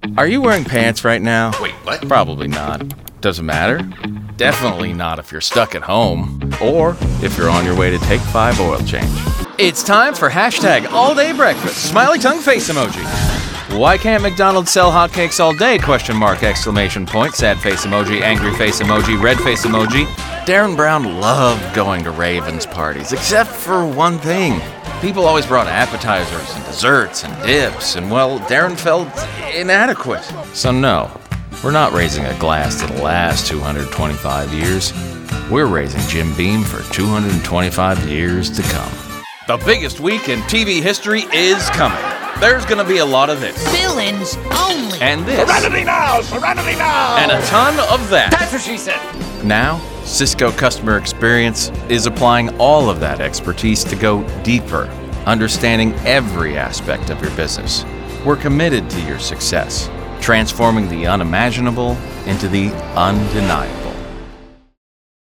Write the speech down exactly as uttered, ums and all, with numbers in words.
Are you wearing pants right now? Wait, what? Probably not. Doesn't matter. Definitely not if you're stuck at home or if you're on your way to Take five oil change. It's time for hashtag all day breakfast. Smiley tongue face emoji. Why can't McDonald's sell hotcakes all day? Question mark, exclamation point, sad face emoji, angry face emoji, red face emoji. Darren Brown loved going to Ravens parties, except for one thing. People always brought appetizers and desserts and dips, and well, Darren felt inadequate. So no, we're not raising a glass to the last two hundred twenty-five years. We're raising Jim Beam for two hundred twenty-five years to come. The biggest week in T V history is coming. There's gonna be a lot of this. Villains only. And this. Serenity now! Serenity now! And a ton of that. That's what she said! Now, Cisco Customer Experience is applying all of that expertise to go deeper, understanding every aspect of your business. We're committed to your success, transforming the unimaginable into the undeniable.